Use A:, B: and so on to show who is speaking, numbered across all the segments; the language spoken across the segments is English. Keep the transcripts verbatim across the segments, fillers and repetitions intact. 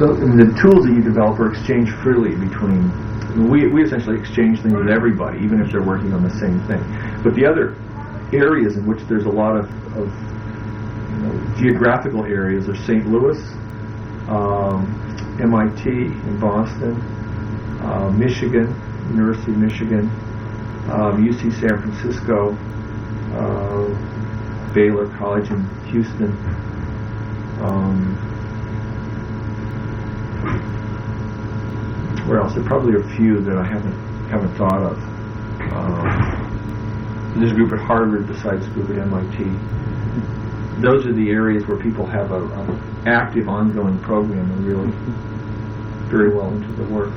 A: So and the tools that you develop are exchanged freely between. We we essentially exchange things with everybody, even if they're working on the same thing. But the other areas in which there's a lot of, of you know, geographical areas are Saint Louis, um, M I T in Boston, uh, Michigan, University of Michigan, um, U C San Francisco, uh, Baylor College in Houston. Um, where else? There are probably a few that I haven't haven't thought of. Um, there's a group at Harvard besides the group at M I T. Those are the areas where people have a, a active, ongoing program and really very well into the work.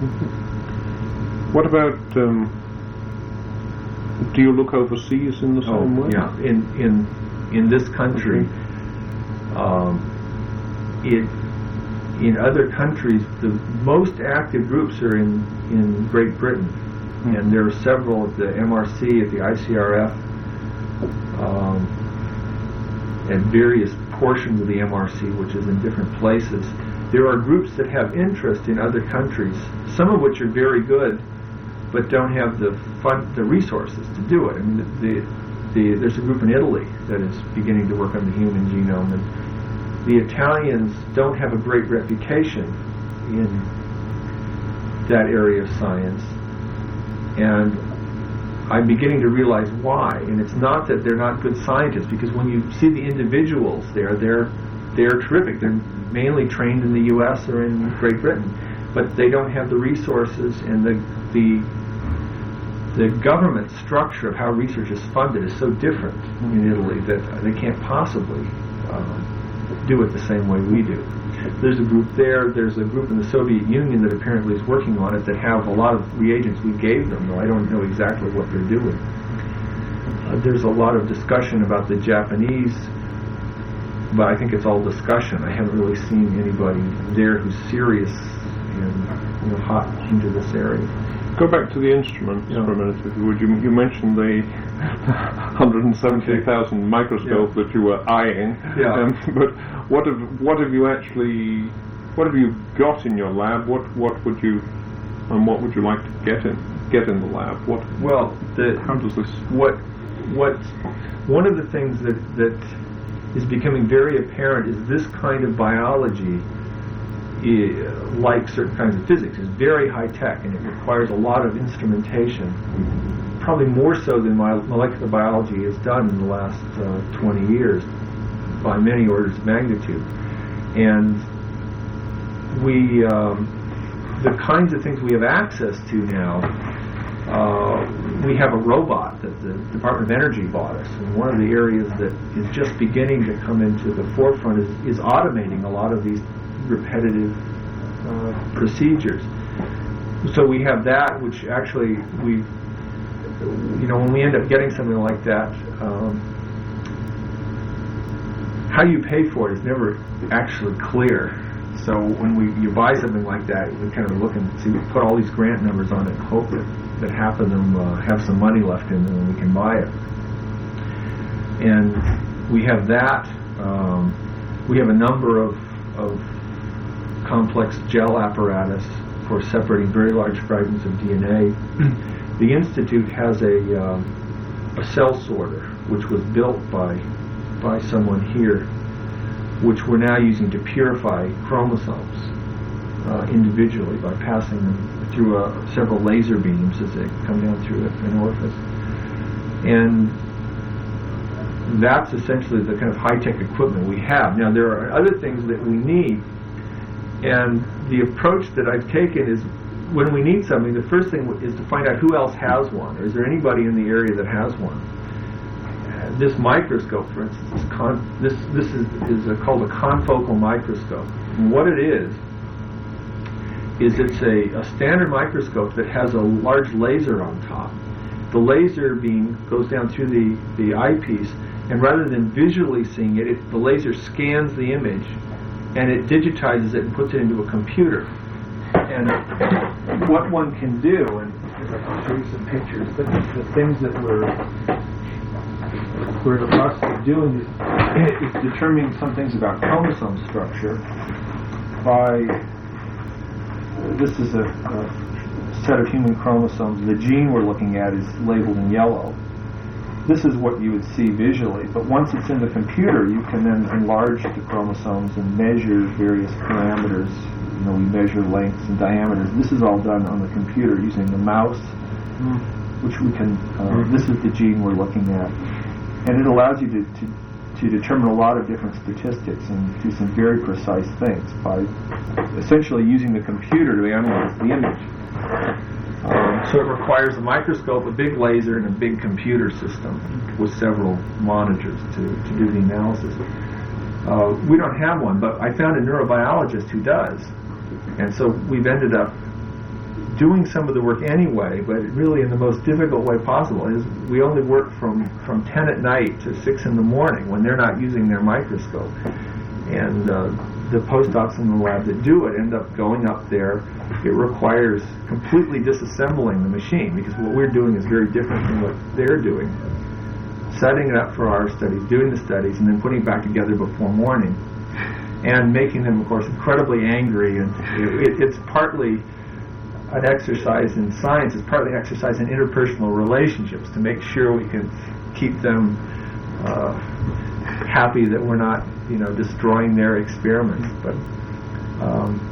B: What about? Um, do you look overseas in the same
A: oh,
B: way?
A: Yeah, in in in this country, um, it. In other countries, the most active groups are in, in Great Britain, mm-hmm. and there are several at the M R C, at the I C R F, um, and various portions of the M R C, which is in different places. There are groups that have interest in other countries, some of which are very good, but don't have the fund, the resources to do it. I mean, the, the, the, there's a group in Italy that is beginning to work on the human genome, and the Italians don't have a great reputation in that area of science, and I'm beginning to realize why. And it's not that they're not good scientists, because when you see the individuals there, they're they're terrific. They're mainly trained in the U S or in Great Britain, but they don't have the resources, and the the the government structure of how research is funded is so different in Italy that they can't possibly Um, do it the same way we do. There's a group there, there's a group in the Soviet Union that apparently is working on it that have a lot of reagents we gave them, though I don't know exactly what they're doing. Uh, there's a lot of discussion about the Japanese, but I think it's all discussion. I haven't really seen anybody there who's serious and, you know, hot into this area.
B: Go back to the instruments yeah. for a minute, if you would. You, you mentioned the one hundred seventy thousand microscope yeah. that you were eyeing.
A: Yeah.
B: Um, but what have what have you actually? What have you got in your lab? What what would you and what would you like to get in get in the lab? What?
A: Well, the,
B: how does this?
A: What what one of the things that that is becoming very apparent is this kind of biology, like certain kinds of physics, is very high-tech, and it requires a lot of instrumentation, probably more so than my molecular biology has done in the last uh, twenty years, by many orders of magnitude. And we, um, the kinds of things we have access to now, uh, we have a robot that the Department of Energy bought us, and one of the areas that is just beginning to come into the forefront is, is automating a lot of these repetitive uh, procedures. So we have that, which actually we, you know, when we end up getting something like that, um, how you pay for it is never actually clear. So when we you buy something like that, we kind of look and see, we put all these grant numbers on it and hope that, that half of them uh, have some money left in them and we can buy it. And we have that. Um, we have a number of, of complex gel apparatus for separating very large fragments of D N A. The Institute has a, um, a cell sorter, which was built by, by someone here, which we're now using to purify chromosomes uh, individually by passing them through uh, several laser beams as they come down through an orifice. And that's essentially the kind of high-tech equipment we have. Now, there are other things that we need, and the approach that I've taken is when we need something, the first thing is to find out who else has one. Is there anybody in the area that has one? Uh, this microscope, for instance, is con this this is, is a, called a confocal microscope. And what it is, is it's a, a standard microscope that has a large laser on top. The laser beam goes down through the, the eyepiece, and rather than visually seeing it, it, the laser scans the image, and it digitizes it and puts it into a computer. And what one can do, and I'll show you some pictures, but the things that we're we're in the process of doing is, is determining some things about chromosome structure. by, this is a, a set of human chromosomes. The gene we're looking at is labeled in yellow. This is what you would see visually, but once it's in the computer, you can then enlarge the chromosomes and measure various parameters. You know, we measure lengths and diameters. This is all done on the computer using the mouse, mm. which we can, uh, mm-hmm. this is the gene we're looking at. And it allows you to, to, to determine a lot of different statistics and do some very precise things by essentially using the computer to analyze the image. Um, so it requires a microscope, a big laser, and a big computer system with several monitors to, to do the analysis. Uh, we don't have one, but I found a neurobiologist who does. And so we've ended up doing some of the work anyway, but really in the most difficult way possible. Is we only work from, from ten at night to six in the morning when they're not using their microscope. And uh, the postdocs in the lab that do it end up going up there. It requires completely disassembling the machine, because what we're doing is very different from what they're doing. Setting it up for our studies, doing the studies, and then putting it back together before morning, and making them, of course, incredibly angry. And it, it, it's partly an exercise in science, it's partly an exercise in interpersonal relationships to make sure we can keep them uh, happy that we're not, you know, destroying their experiments. But um,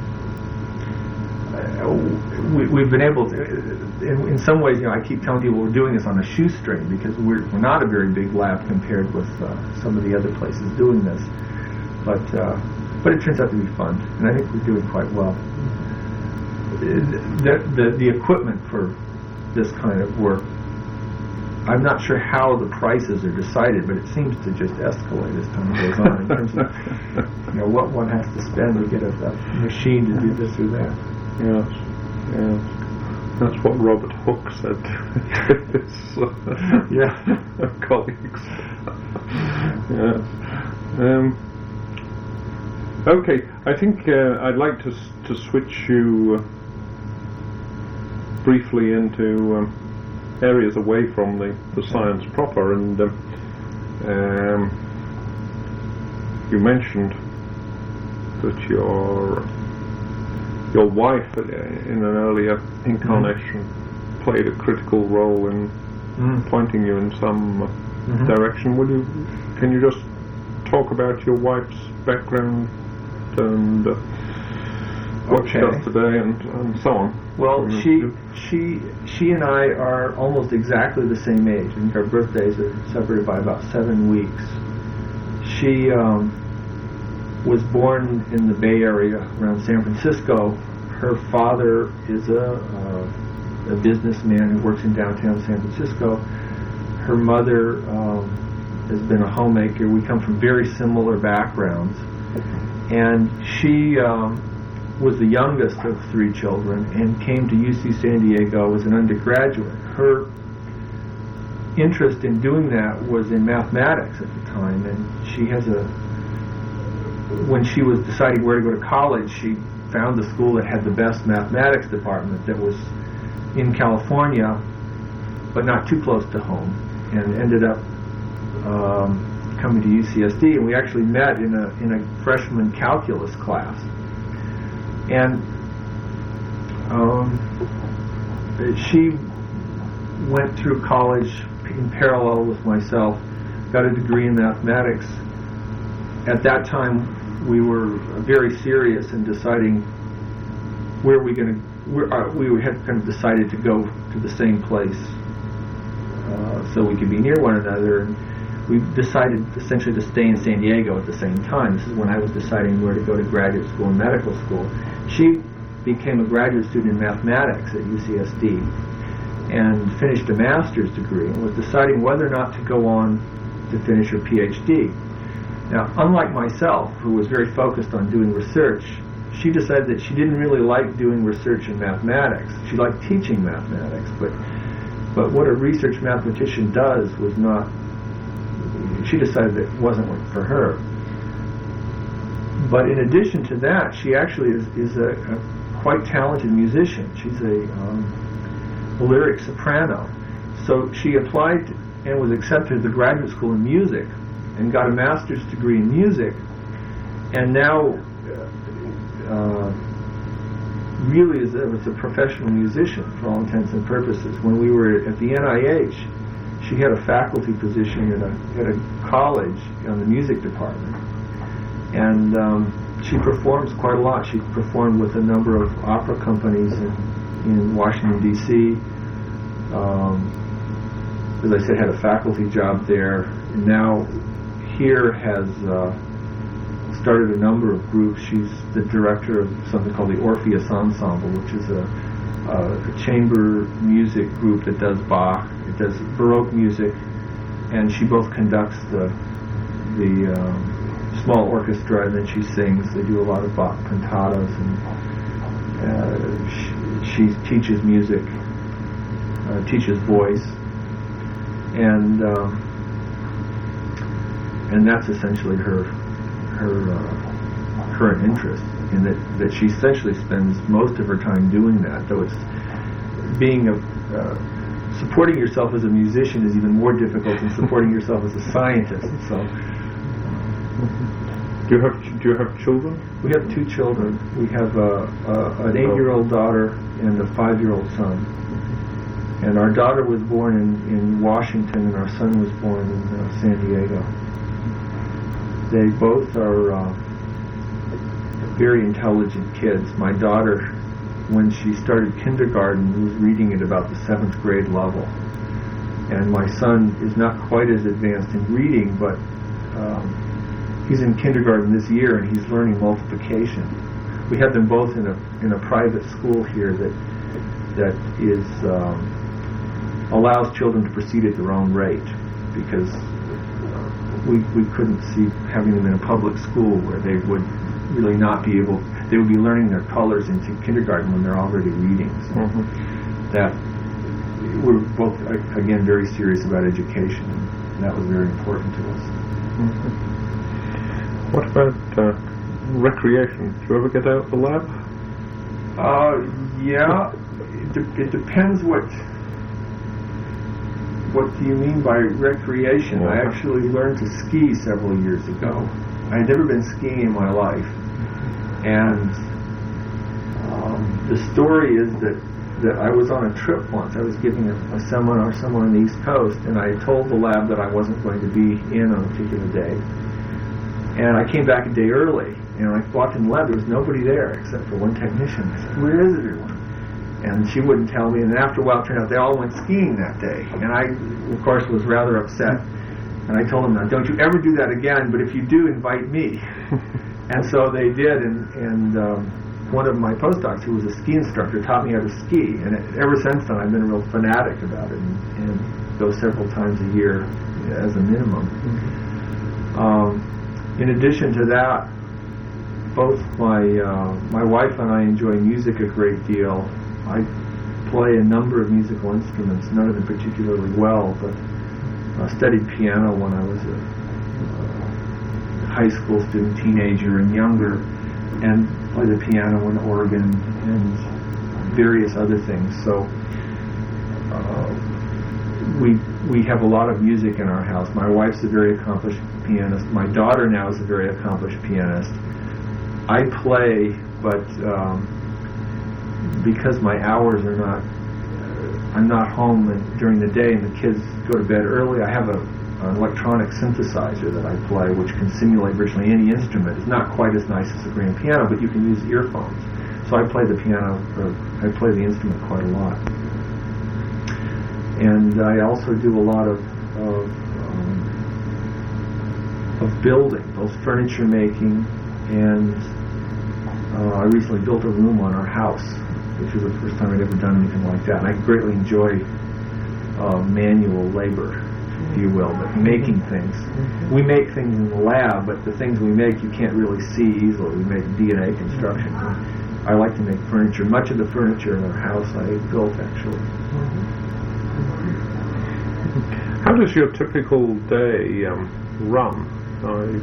A: we, we've been able to, in, in some ways, you know, I keep telling people we're doing this on a shoestring, because we're, we're not a very big lab compared with uh, some of the other places doing this. But uh, but it turns out to be fun, and I think we're doing quite well. The, the, the equipment for this kind of work, I'm not sure how the prices are decided, but it seems to just escalate as time goes on in terms of, you know, what one has to spend to get a, a machine to do this or that.
B: Yes, yes. That's what Robert Hooke said to his uh,
A: yeah.
B: colleagues. Yes. Um, okay, I think uh, I'd like to to switch you uh, briefly into um, areas away from the, the science proper, and um, um, you mentioned that your your wife uh, in an earlier incarnation mm-hmm. played a critical role in mm. pointing you in some uh, mm-hmm. direction. Would you can you just talk about your wife's background and uh, what
A: okay.
B: she does today, and, and so on?
A: Well,
B: mm-hmm.
A: she she she and I are almost exactly the same age. I think our birthdays are separated by about seven weeks. She um, was born in the Bay Area around San Francisco. Her father is a, uh, a businessman who works in downtown San Francisco. Her mother um, has been a homemaker. We come from very similar backgrounds. And she um, was the youngest of three children and came to U C San Diego as an undergraduate. Her interest in doing that was in mathematics at the time, and she has a when she was deciding where to go to college, she found the school that had the best mathematics department that was in California, but not too close to home, and ended up um, coming to U C S D. And we actually met in a in a freshman calculus class. And um, she went through college in parallel with myself, got a degree in mathematics. At that time, we were very serious in deciding where we going to. Uh, we had kind of decided to go to the same place uh, so we could be near one another. And we decided essentially to stay in San Diego at the same time. This is when I was deciding where to go to graduate school and medical school. She became a graduate student in mathematics at U C S D and finished a master's degree and was deciding whether or not to go on to finish her PhD. Now, unlike myself, who was very focused on doing research, she decided that she didn't really like doing research in mathematics. She liked teaching mathematics, but but what a research mathematician does was not, she decided it wasn't for her. But in addition to that, she actually is, is a, a quite talented musician. She's a, um, a lyric soprano. So she applied and was accepted to the graduate school in music and got a master's degree in music. And now uh, uh, really is a, was a professional musician for all intents and purposes. When we were at the N I H, she had a faculty position at a, at a college on the music department. And um, she performs quite a lot. She performed with a number of opera companies in, in Washington, D C Um, as I said, had a faculty job there. And now here has uh, started a number of groups. She's the director of something called the Orpheus Ensemble, which is a, a chamber music group that does Bach. It does Baroque music, and she both conducts the the um, small orchestra, and then she sings. They do a lot of Bach cantatas, and uh, she, she teaches music, uh, teaches voice, and um, and that's essentially her her uh, current interest. In that that she essentially spends most of her time doing that. Though it's being a uh, supporting yourself as a musician is even more difficult than supporting yourself as a scientist. So,
B: do you have do you have children?
A: We have two children. We have a, a, an eight-year-old daughter and a five-year-old son. And our daughter was born in, in Washington, and our son was born in uh, San Diego. They both are uh, very intelligent kids. My daughter, when she started kindergarten, was reading at about the seventh grade level. And my son is not quite as advanced in reading, but um, he's in kindergarten this year, and he's learning multiplication. We have them both in a in a private school here that that is um, allows children to proceed at their own rate, because we we couldn't see having them in a public school where they would really not be able, they would be learning their colors into kindergarten when they're already reading. So mm-hmm. that, we're both, again, very serious about education, and that was very important to us.
B: Mm-hmm. What about uh, recreation? Do you ever get out of the lab?
A: Uh, yeah, it, de- it depends what, what do you mean by recreation? Yeah. I actually learned to ski several years ago. I had never been skiing in my life, and um, the story is that, that I was on a trip once. I was giving a, a seminar somewhere on the East Coast, and I told the lab that I wasn't going to be in on a particular day. And I came back a day early, and I walked in the lab. There was nobody there except for one technician. I said, "Where is everyone?" And she wouldn't tell me, and then after a while it turned out they all went skiing that day. And I, of course, was rather upset. And I told them, "Now, don't you ever do that again, but if you do, invite me." And so they did, and, and um, one of my postdocs, who was a ski instructor, taught me how to ski. And it, ever since then, I've been a real fanatic about it, and, and go several times a year as a minimum. Mm-hmm. Um, in addition to that, both my uh, my wife and I enjoy music a great deal. I play a number of musical instruments, none of them particularly well, but I studied piano when I was a uh, high school student, teenager, and younger, and played the piano and organ and various other things. So uh, we we have a lot of music in our house. My wife's a very accomplished pianist. My daughter now is a very accomplished pianist. I play, but um, because my hours are not, I'm not home during the day, and the kids go to bed early, I have a, an electronic synthesizer that I play, which can simulate virtually any instrument. It's not quite as nice as a grand piano, but you can use earphones. So I play the piano, or I play the instrument quite a lot. And I also do a lot of of, um, of building, both furniture making, and uh, I recently built a room on our house, which was the first time I'd ever done anything like that. And I greatly enjoy uh, manual labor, if you will, but making things. We make things in the lab, but the things we make you can't really see easily. We make D N A construction. I like to make furniture. Much of the furniture in our house I built, actually.
B: How does your typical day um, run? I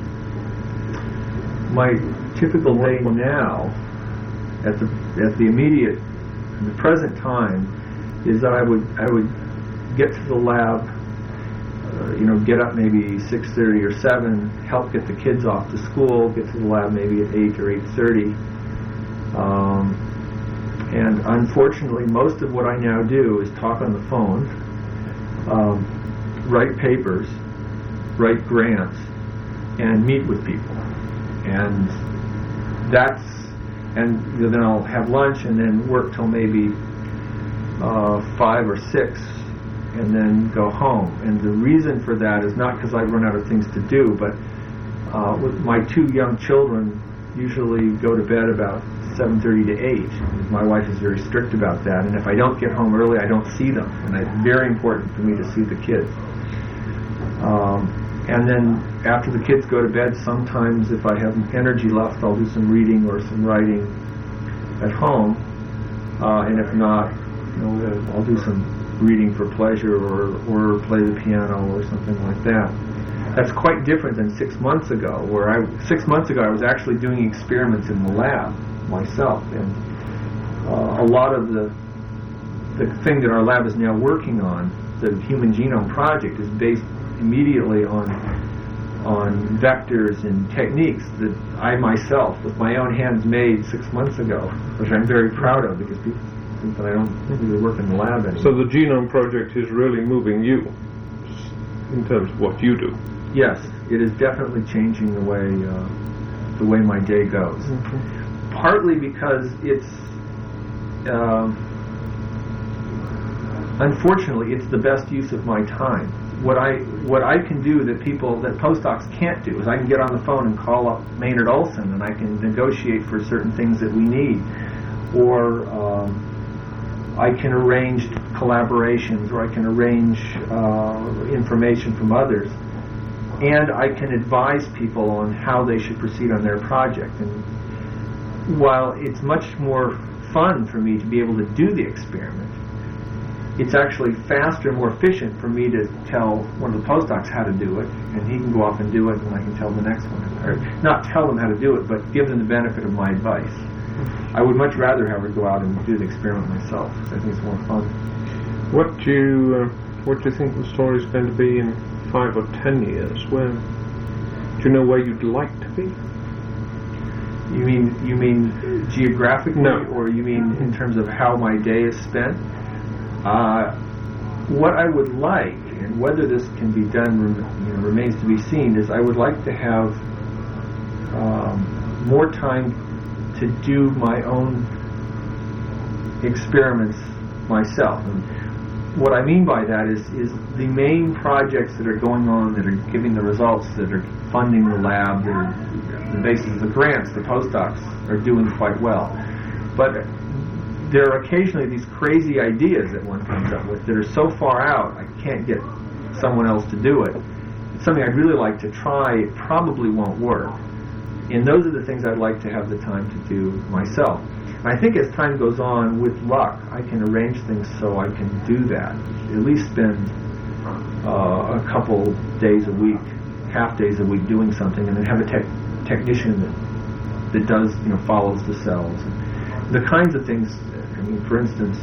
A: My typical day now, at the at the immediate, the present time, is that I would I would get to the lab, uh, you know, get up maybe six thirty or seven, help get the kids off to school, get to the lab maybe at eight or eight thirty, Um, and unfortunately, most of what I now do is talk on the phone, um, write papers, write grants, and meet with people. And that's, and then I'll have lunch and then work till maybe uh, five or six, and then go home. And the reason for that is not because I run out of things to do, but uh, with my two young children, usually go to bed about seven thirty to eight. My wife is very strict about that, and if I don't get home early, I don't see them, and it's very important for me to see the kids. Um, and then after the kids go to bed, sometimes if I have energy left, I'll do some reading or some writing at home, uh, and if not, you know, I'll do some reading for pleasure or, or play the piano or something like that. That's quite different than six months ago, where I, six months ago I was actually doing experiments in the lab myself, and uh, a lot of the the thing that our lab is now working on, the Human Genome Project, is based immediately on on vectors and techniques that I myself, with my own hands, made six months ago, which I'm very proud of, because people think that I don't really work in the lab anymore.
B: So the Genome Project is really moving you in terms of what you do.
A: Yes, it is definitely changing the way uh, the way my day goes. Mm-hmm. Partly because it's, um, unfortunately, it's the best use of my time. What I what I can do that people that postdocs can't do is I can get on the phone and call up Maynard Olson, and I can negotiate for certain things that we need, or um, I can arrange collaborations, or I can arrange uh, information from others. And I can advise people on how they should proceed on their project. And while it's much more fun for me to be able to do the experiment, it's actually faster and more efficient for me to tell one of the postdocs how to do it, and he can go off and do it, and I can tell the next one. Or not tell them how to do it, but give them the benefit of my advice. I would much rather have her go out and do the experiment myself, because I think it's more fun.
B: What do you, uh, what do you think the story is going to be in five or ten years? Where do you know where you'd like to be?
A: You mean you mean geographically,
B: no.
A: Or you mean in terms of how my day is spent? Uh, what I would like, and whether this can be done, you know, remains to be seen, is I would like to have um, more time to do my own experiments myself. And what I mean by that is, is the main projects that are going on, that are giving the results, that are funding the lab, that are the basis of the grants, the postdocs are doing quite well. But there are occasionally these crazy ideas that one comes up with that are so far out, I can't get someone else to do it. It's something I'd really like to try. It probably won't work. And those are the things I'd like to have the time to do myself. And I think as time goes on, with luck, I can arrange things so I can do that. At least spend uh, a couple days a week, half days a week doing something, and then have a tech technician that that does, you know, follows the cells. And the kinds of things, I mean, for instance,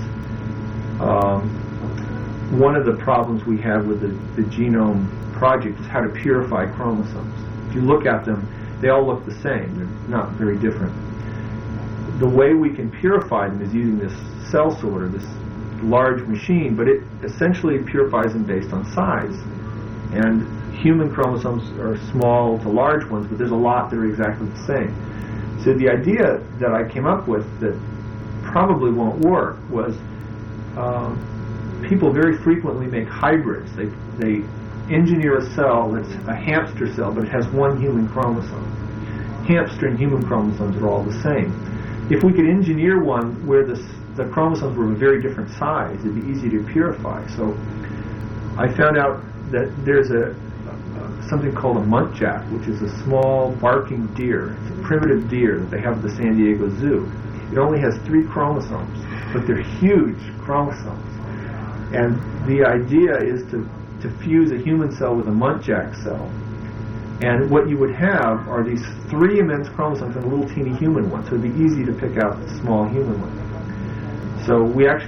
A: um, one of the problems we have with the, the Genome Project is how to purify chromosomes. If you look at them, they all look the same. They're not very different. The way we can purify them is using this cell sorter, this large machine, but it essentially purifies them based on size. And human chromosomes are small to large ones, but there's a lot that are exactly the same. So the idea that I came up with that probably won't work was um, people very frequently make hybrids. They, they engineer a cell that's a hamster cell, but it has one human chromosome. Hamster and human chromosomes are all the same. If we could engineer one where the, the chromosomes were of a very different size, it'd be easy to purify. So I found out that there's a, a something called a muntjac, which is a small barking deer. It's a primitive deer that they have at the San Diego Zoo. It only has three chromosomes, but they're huge chromosomes. And the idea is to, to fuse a human cell with a muntjac cell. And what you would have are these three immense chromosomes and a little teeny human one, so it'd be easy to pick out the small human one. So we actually,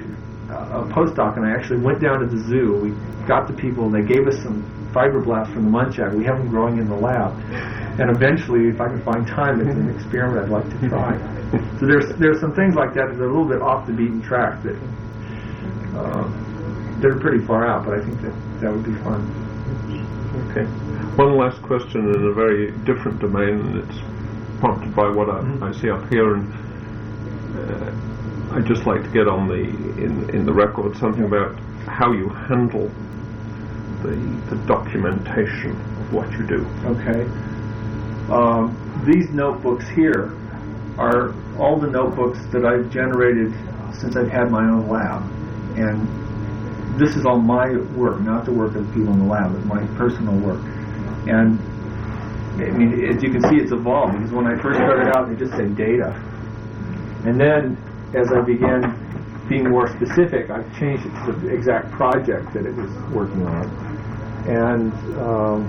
A: a postdoc, and I actually went down to the zoo. We got the people, and they gave us some fibroblasts from the muntjac. We have them growing in the lab, and eventually, if I can find time, it's an experiment I'd like to try. So there's there's some things like that that are a little bit off the beaten track that uh, they're pretty far out, but I think that that would be fun.
B: Okay. One last question in a very different domain, and it's prompted by what I, mm-hmm. I see up here, and uh, I'd just like to get on the in in the record something about how you handle the the documentation of what you do.
A: Okay. Um, these notebooks here are all the notebooks that I've generated since I've had my own lab, and this is all my work, not the work of the people in the lab, but my personal work. And I mean, as you can see, it's evolved, because when I first started out, they just said data, and then as I began being more specific, I've changed it to the exact project that it was working on. And um,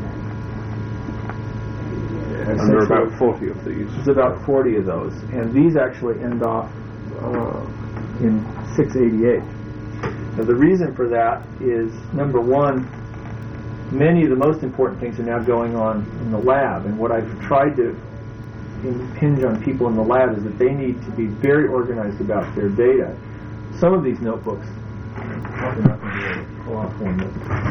B: and there are about forty of these.
A: There's about forty of those, and these actually end off uh, in six eighty-eight. Now the reason for that is, number one, many of the most important things are now going on in the lab, and what I've tried to impinge on people in the lab is that they need to be very organized about their data. Some of these notebooks, probably not going to be able to pull off one,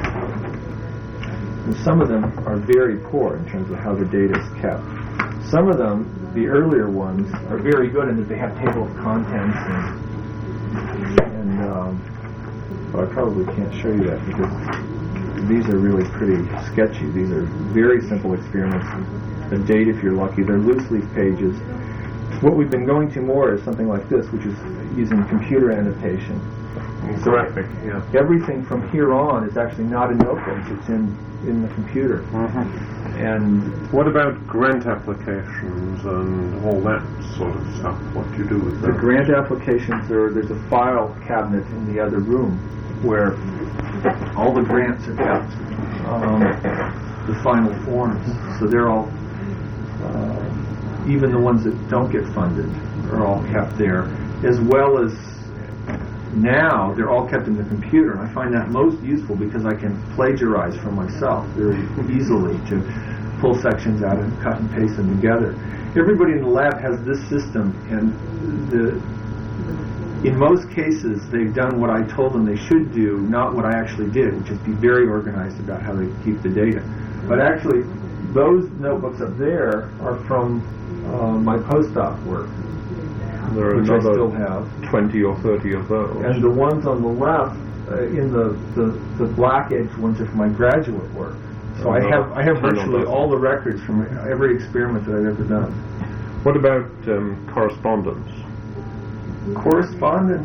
A: and some of them are very poor in terms of how the data is kept. Some of them, the earlier ones, are very good in that they have table of contents, and, and um, well, I probably can't show you that because these are really pretty sketchy. These are very simple experiments. The date, if you're lucky, they're loose leaf pages. What we've been going to more is something like this, which is using computer annotation. So
B: graphic, yeah.
A: Everything from here on is actually not in notebooks, it's in, in the computer.
B: Mm-hmm.
A: And
B: what about grant applications and all that sort of stuff? What do you do with
A: the
B: that?
A: grant applications, are, there's a file cabinet in the other room where all the grants are kept, um, the final forms. So they're all, uh, even the ones that don't get funded are all kept there, as well as now they're all kept in the computer, and I find that most useful because I can plagiarize from myself very easily to pull sections out and cut and paste them together. Everybody in the lab has this system, and the, in most cases they've done what I told them they should do, not what I actually did, which is be very organized about how they keep the data. But actually, those notebooks up there are from uh, my postdoc work.
B: There are
A: which I
B: another
A: still have
B: twenty or thirty of those.
A: And the ones on the left, uh, in the, the, the black edged ones, are from my graduate work. So I have I have virtually all the records from every experiment that I've ever done.
B: What about um, correspondence?
A: Correspondence.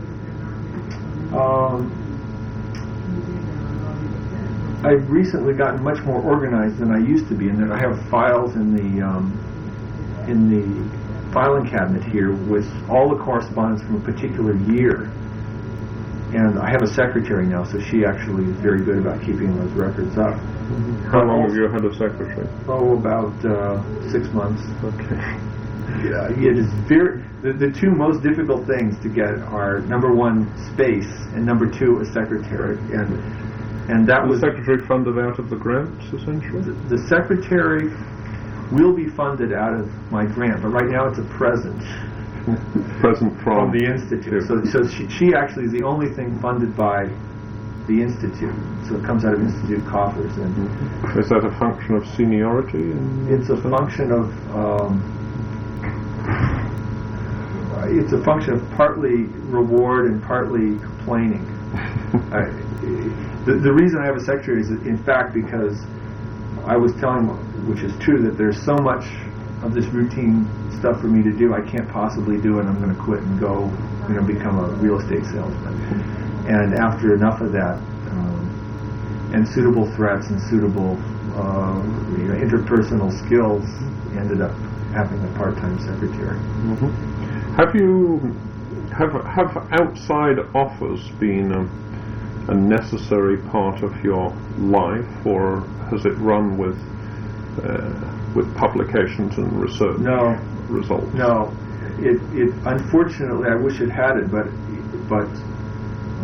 A: Um, I've recently gotten much more organized than I used to be, in that I have files in the um, in the filing cabinet here with all the correspondence from a particular year, and I have a secretary now, so she actually is very good about keeping those records up.
B: Mm-hmm. How long have you had a secretary?
A: Oh, about uh, six months.
B: Okay.
A: Yeah, it is very. The, the two most difficult things to get are, number one, space, and number two, a secretary, and and that
B: was
A: was
B: the secretary funded out of the grants, essentially.
A: The, the secretary will be funded out of my grant, but right now it's a present.
B: Present from,
A: from the Institute. So, so she, she actually is the only thing funded by the Institute. So it comes out of Institute coffers. And
B: is that a function of seniority?
A: It's a function of um, it's a function of partly reward and partly complaining. I, the, the reason I have a secretary is, in fact, because I was telling them, which is true, that there's so much of this routine stuff for me to do, I can't possibly do it. I'm going to quit and go, you know, become a real estate salesman. And after enough of that, um, and suitable threats and suitable uh, you know, interpersonal skills, ended up having a part-time secretary.
B: Mm-hmm. Have you have have outside offers been a, a necessary part of your life, or has it run with uh, with publications and research
A: no.
B: results?
A: No, it it unfortunately, I wish it had it, but but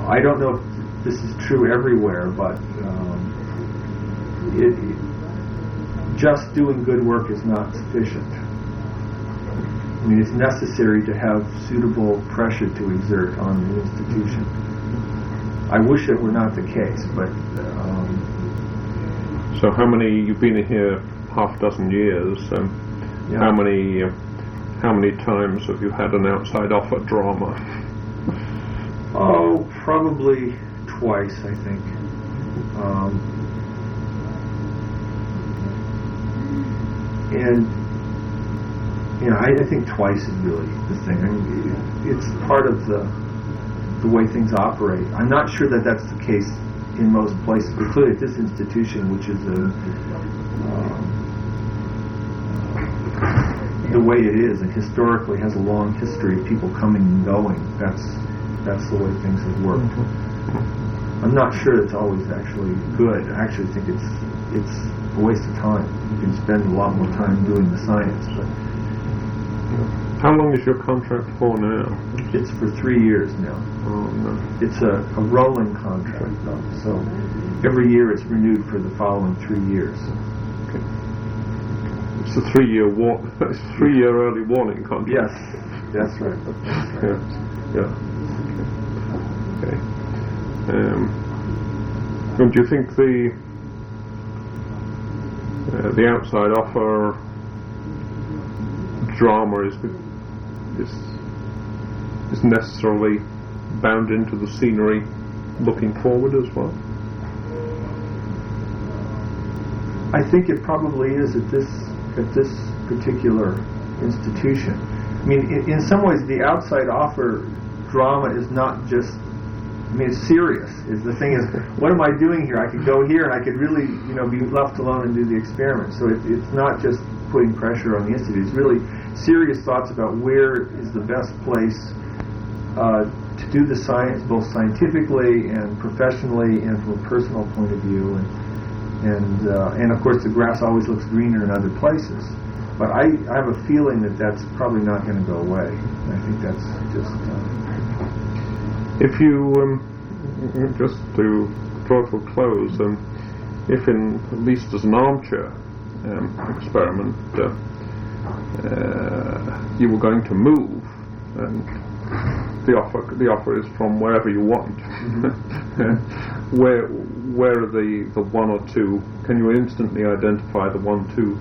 A: I don't know if this is true everywhere, but um, it, just doing good work is not sufficient. I mean, it's necessary to have suitable pressure to exert on the institution. I wish it were not the case, but... Um,
B: so how many, you've been here half a dozen years, um,
A: yeah.
B: how many uh, how many times have you had an outside offer drama?
A: Oh, probably twice, I think. Um, and, you know, I, I think twice is really the thing. I mean, it, it's part of the the way things operate. I'm not sure that that's the case in most places, but clearly at this institution, which is a, um, the way it is, and historically has a long history of people coming and going, that's that's the way things have worked. Mm-hmm. I'm not sure it's always actually good. I actually think it's it's a waste of time. You can spend a lot more time doing the science, but
B: how long is your contract for now?
A: It's for three years now.
B: Oh, no.
A: It's a, a rolling contract, though. So every year it's renewed for the following three years.
B: Okay. It's a three-year war- it's a three-year early warning contract.
A: Yes, that's right. That's right.
B: Yeah. yeah. Okay. Um, and do you think the uh, the outside offer drama is is is necessarily bound into the scenery looking forward as well?
A: I think it probably is at this at this particular institution. I mean, in, in some ways, the outside offer drama is not just. I mean, it's serious. Is the thing is, what am I doing here? I could go here, and I could really, you know, be left alone and do the experiment. So it, it's not just putting pressure on the institute. It's really serious thoughts about where is the best place uh, to do the science, both scientifically and professionally, and from a personal point of view. And and uh, and of course, the grass always looks greener in other places. But I, I have a feeling that that's probably not going to go away. I think that's just. Uh,
B: if you um, just to draw to a close, um, if in at least as an armchair um, experiment. Uh, Uh, you were going to move, and the offer the offer is from wherever you want. Mm-hmm. where where are the, the one or two? Can you instantly identify the one two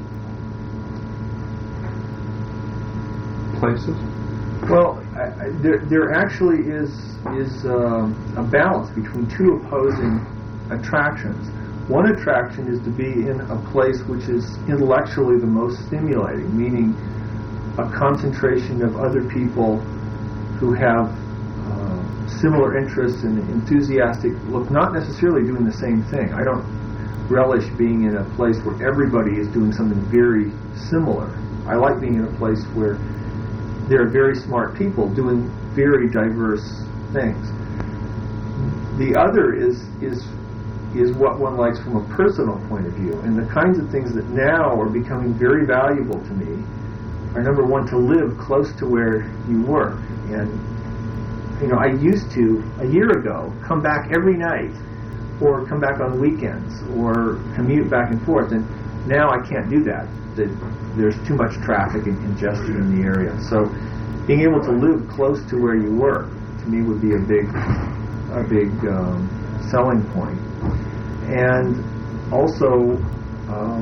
B: places?
A: Well, I, I, there there actually is is um, a balance between two opposing attractions. One attraction is to be in a place which is intellectually the most stimulating, meaning a concentration of other people who have uh, similar interests and enthusiastic look, not necessarily doing the same thing. I don't relish being in a place where everybody is doing something very similar. I like being in a place where there are very smart people doing very diverse things. The other is is is what one likes from a personal point of view. And the kinds of things that now are becoming very valuable to me are, number one, to live close to where you work. And, you know, I used to, a year ago, come back every night or come back on weekends or commute back and forth. And now I can't do that. There's too much traffic and congestion in the area. So being able to live close to where you work, to me, would be a big, a big um, selling point. And also um,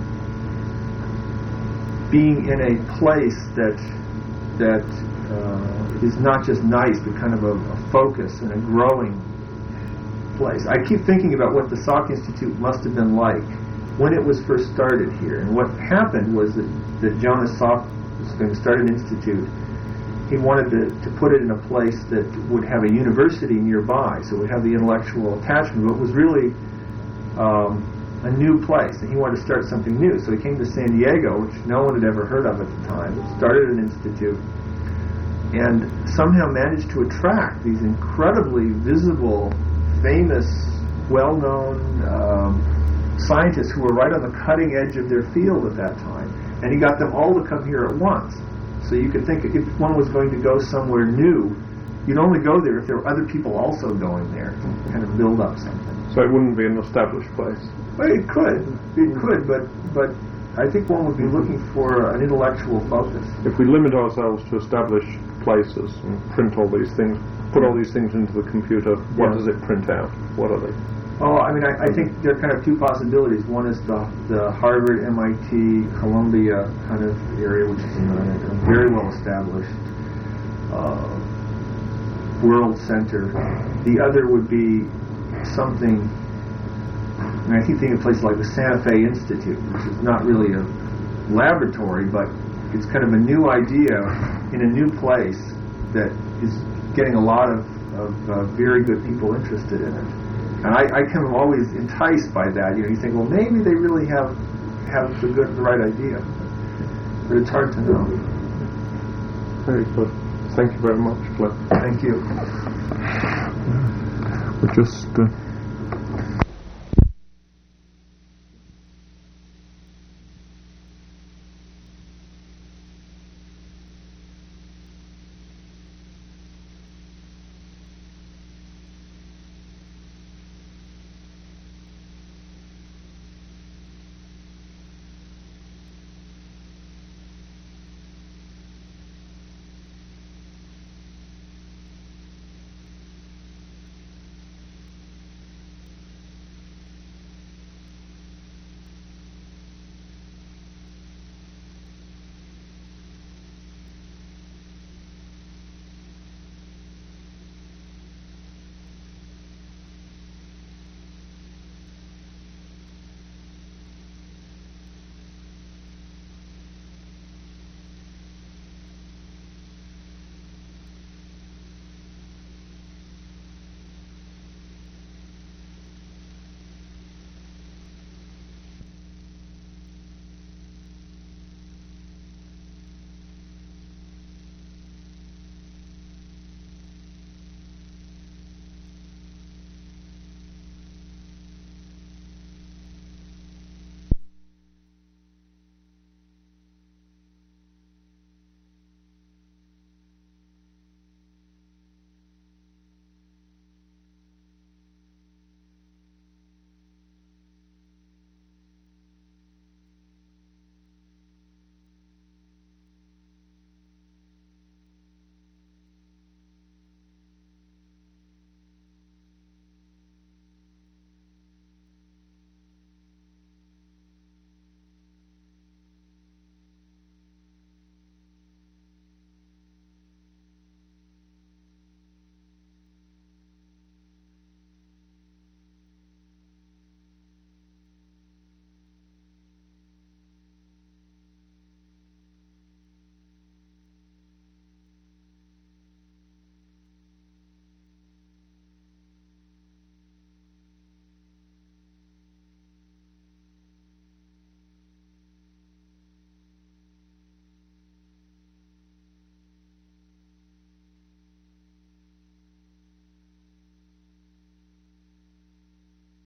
A: being in a place that that uh, is not just nice, but kind of a, a focus and a growing place. I keep thinking about what the Salk Institute must have been like when it was first started here. And what happened was that, that Jonas Salk was going to start an institute. He wanted to, to put it in a place that would have a university nearby, so it would have the intellectual attachment, but it was really um, a new place, and he wanted to start something new. So he came to San Diego, which no one had ever heard of at the time, started an institute, and somehow managed to attract these incredibly visible, famous, well-known um, scientists who were right on the cutting edge of their field at that time. And he got them all to come here at once. So you could think if one was going to go somewhere new, you'd only go there if there were other people also going there to kind of build up something.
B: So it wouldn't be an established place?
A: Well, it could. It could, but but I think one would be looking for an intellectual focus.
B: If we limit ourselves to established places and print all these things, put all these things into the computer, what
A: Yeah.
B: does it print out? What are they?
A: Oh, I mean, I, I think there are kind of two possibilities. One is the the Harvard, M I T, Columbia kind of area, which is a, a very well established uh, world center. The other would be something. I mean, I keep thinking of places like the Santa Fe Institute, which is not really a laboratory, but it's kind of a new idea in a new place that is getting a lot of, of uh, very good people interested in it. And I, I kind of always enticed by that. You know, you think, well, maybe they really have have the good, the right idea, but it's hard to know.
B: Very good. Thank you very much, Glenn.
A: Thank you.
B: We're just. Uh